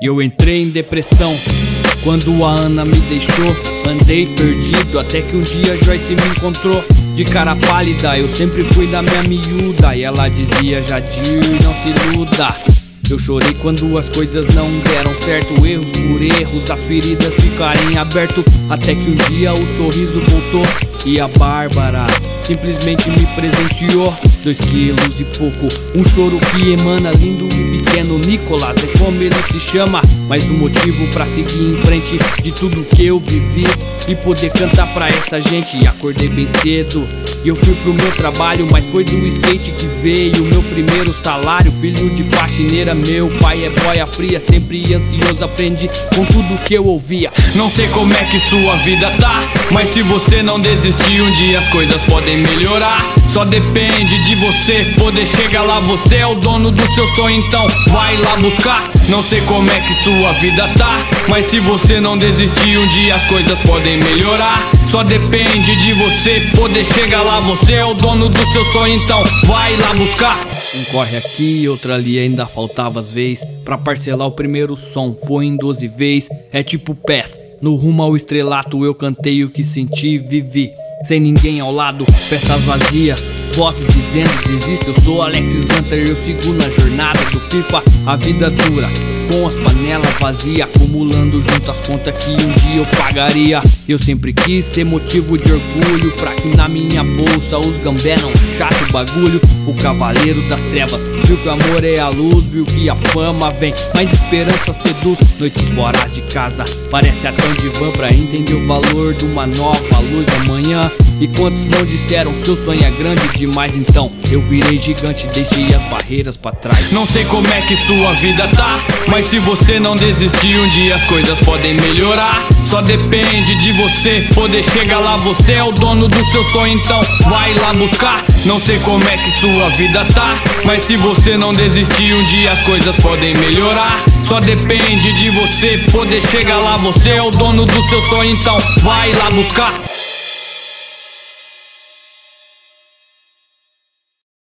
E eu entrei em depressão quando a Ana me deixou. Andei perdido até que um dia Joyce me encontrou. De cara pálida, eu sempre fui da minha miúda, e ela dizia: Jadir, não se iluda. Eu chorei quando as coisas não deram certo, erros por erros, as feridas ficarem aberto. Até que um dia o sorriso voltou e a Bárbara simplesmente me presenteou 2 quilos e pouco, um choro que emana lindo e pequeno. Nicolás é como ele se chama, mas o motivo pra seguir em frente de tudo que eu vivi e poder cantar pra essa gente. Acordei bem cedo e eu fui pro meu trabalho, mas foi do skate que veio o meu primeiro salário. Filho de faxineira, meu pai é boia fria, sempre ansioso, aprendi com tudo que eu ouvia. Não sei como é que sua vida tá, mas se você não desistir, um dia as coisas podem melhorar. Só depende de você poder chegar lá. Você é o dono do seu sonho, então vai lá buscar. Não sei como é que sua vida tá, mas se você não desistir, um dia as coisas podem melhorar. Só depende de você poder chegar lá. Você é o dono do seu sonho, então vai lá buscar. Um corre aqui, outro ali, ainda faltava às vezes pra parcelar o primeiro som, foi em 12 vezes. É tipo pés, no rumo ao estrelato eu cantei o que senti e vivi. Sem ninguém ao lado, festas vazias, vozes dizendo desista. Eu sou Alex Hunter, eu sigo na jornada do FIFA. A vida dura, com as panelas vazias, acumulando junto as contas que um dia eu pagaria. Eu sempre quis ser motivo de orgulho, pra que na minha bolsa os gambé não achassem o bagulho. O cavaleiro das trevas viu que o amor é a luz, viu que a fama vem, mas esperança seduz. Noites fora de casa, parece até um divã pra entender o valor de uma nova luz amanhã. E quantos não disseram seu sonho é grande demais? Então eu virei gigante, deixei as barreiras pra trás. Não sei como é que sua vida tá, mas se você não desistir, um dia as coisas podem melhorar. Só depende de você poder chegar lá. Você é o dono do seu sonho, então vai lá buscar. Não sei como é que sua vida tá, mas se você não desistir, um dia as coisas podem melhorar. Só depende de você poder chegar lá. Você é o dono do seu sonho, então vai lá buscar.